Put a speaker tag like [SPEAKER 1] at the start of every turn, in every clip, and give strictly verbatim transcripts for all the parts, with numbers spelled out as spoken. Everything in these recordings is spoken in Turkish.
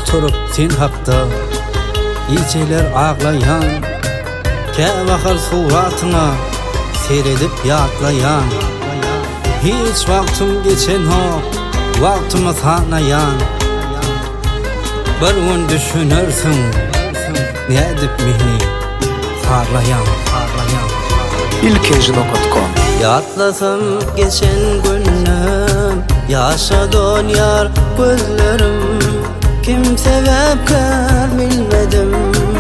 [SPEAKER 1] oturup sen hakda geceler ağlayan, käbahar suratyna seyredip ýatlayan. Hiç wagtym geçen hok, wagtymy sanayan. Bir gün düşünersin, nädip mehni harlayan, harlayan.
[SPEAKER 2] ilkejno nokta com
[SPEAKER 1] Yatlasam geçen günüm, yaşadon yar gözlerim. Kim sebepkar bilmedim.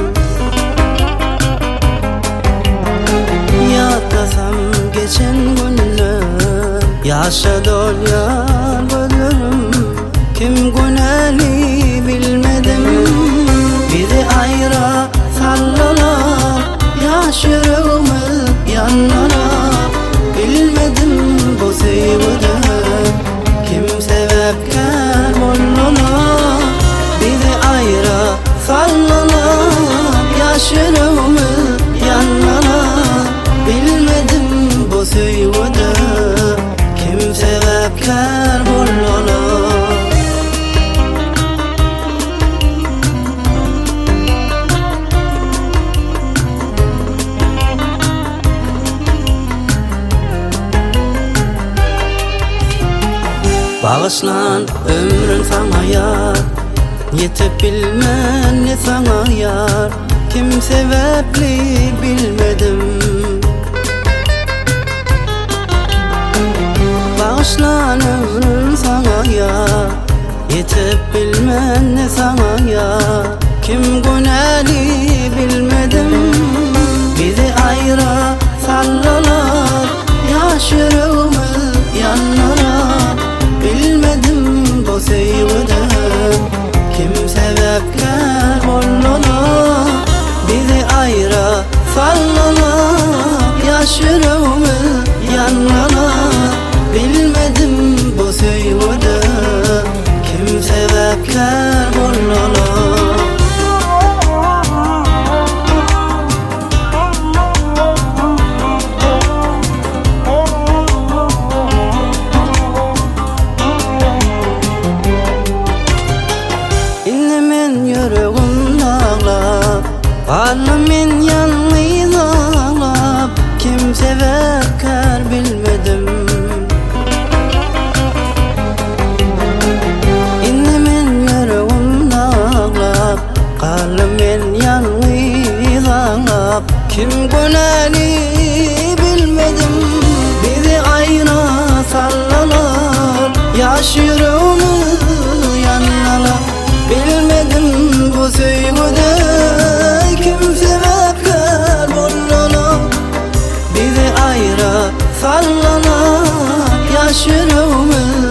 [SPEAKER 1] Yatlasam geçen günüm, yaşadon yar gözlerim. Kim güneli bilmedim. Bizi ayra sallalar, yaşırımız yanlara. Bilmedim bu sevgide kim sebepkar bollana. Bizi ayra sallalar, yaşırımız yanlara. Bilmedim bu sevgide kim sebepkar bollana. Bağışlan ömrün sana yar, yetip bilmen ne sana yar. Kim sebepli bilmedim. Bağışlan ömrün sana yar, yetip bilmen ne sana yar. Kim güneli bilmedim. Bizi ayra sallalar, yaşırımız yanlara. Bilmedim bu sevgide kim sebepkar bollana. Bizi ayra sallalar, yaşırımız yanlara. Bilmedim bu sevgide kim sebepkar bollana. Almin yalnız ağlap, kim sebepkar bilmedim. İnnemin yüreğim ağlap, kalmin yalnız ağlap. Kim güneli bilmedim. Bizi ayna sallalar, yaşırımız yanlara. Bilmedim bu sevgide kim sebepkar bollana. Bizi ayra sallalar, yaşırımız